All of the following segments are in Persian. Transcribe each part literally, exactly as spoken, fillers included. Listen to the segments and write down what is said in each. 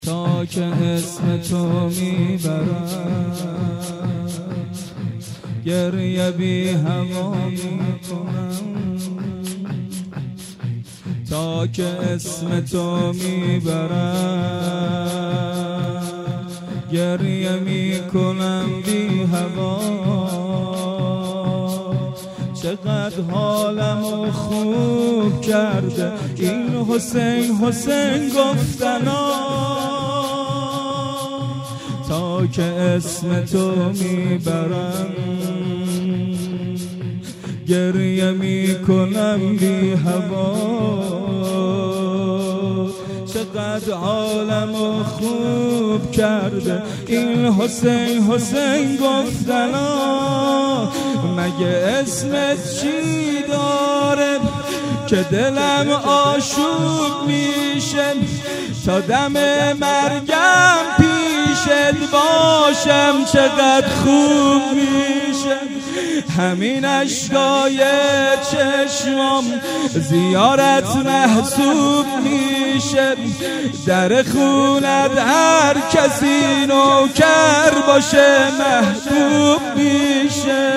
تا که اسم تو میبرم گریه بی هوا میکنم، تا که اسم تو میبرم گریه میکنم بی هوا. چقدر حالمو خوب کرده این حسین حسین گفتنا، تا که اسم تو میبرم گریه میکنم بی هوا. چقدر عالمو خوب کرده این حسین حسین گفتنا. مگه اسمت چی داره که دلم آشوب میشه، تا دم مرگم پیشت باشم چقدر خوب میشه. همین اشکای چشمم زیارت محسوب میشه، در خونت هر کسی نوکر باشه محبوب میشه.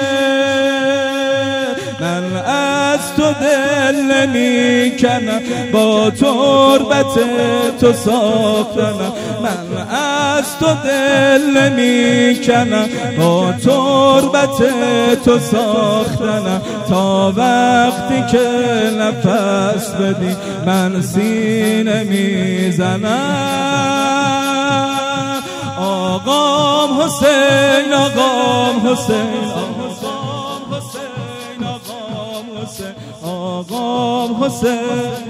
من از تو دل نمیکنم با تربت تو ساختنم، من از تو دل نمیکنم با تربت تو ساختنم. تا وقتی که نفس بدی من سینه میزنم. آقام حسین آقام حسین آقام حسین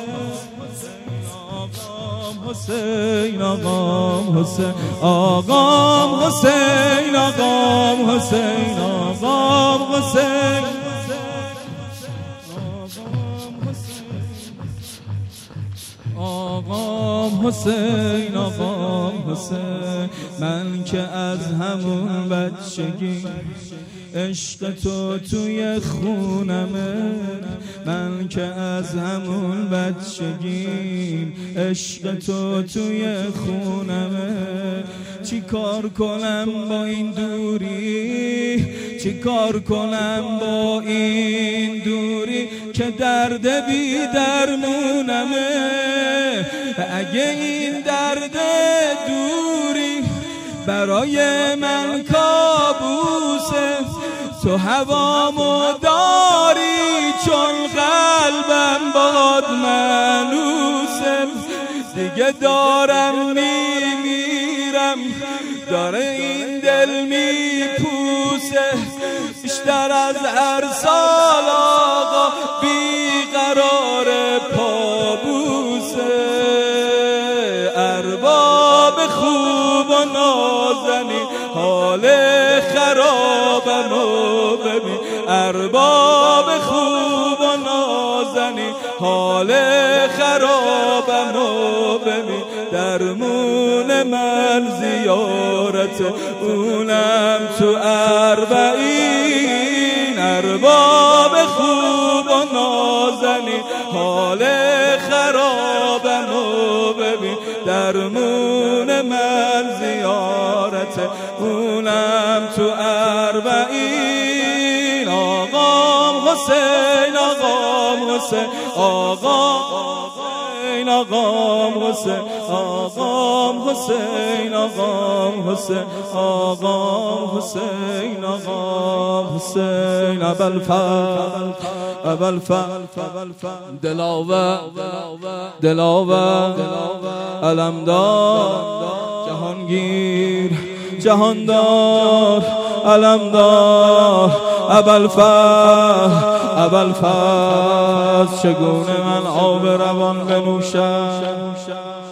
حسین آقام حسین آقام حسین آقام حسین آقام حسین آقام حسین آقام حسین. من که از همون بچگی عشق تو توی خونمه، من که از همون بچگی عشق تو توی خونمه. چی کار کنم با این دوری، چی کار کنم با این دوری که درد بی درمونمه. اگه این درد دوری برای من کابوسه، تو هوامو داری چون قلبم باد منوسه. دیگه دارم میمیرم داره این دل میپوسه، بیشتر از هر سال آقا بیقرار پابوسه. ارباب خوب و نازنی حال خرابمو ببین، ارباب خوب و نازنی حال خرابمو ببین. درمون من زیارت اونم تو اربعین. ارباب خوب و نازنی حال خرابمو ببین، درمون من زیارت اونم تو اربعین. آقام حسین آقام حسین آقام حسین آقام حسین آقام حسین آقام حسین آقام حسین آقام حسین ابوالفضل ابوالفضل دلاور دلاور علمدار جهانگیر جهاندار علمدار ابوالفضل ابوالفضل. چگونه من آب روان بنوشم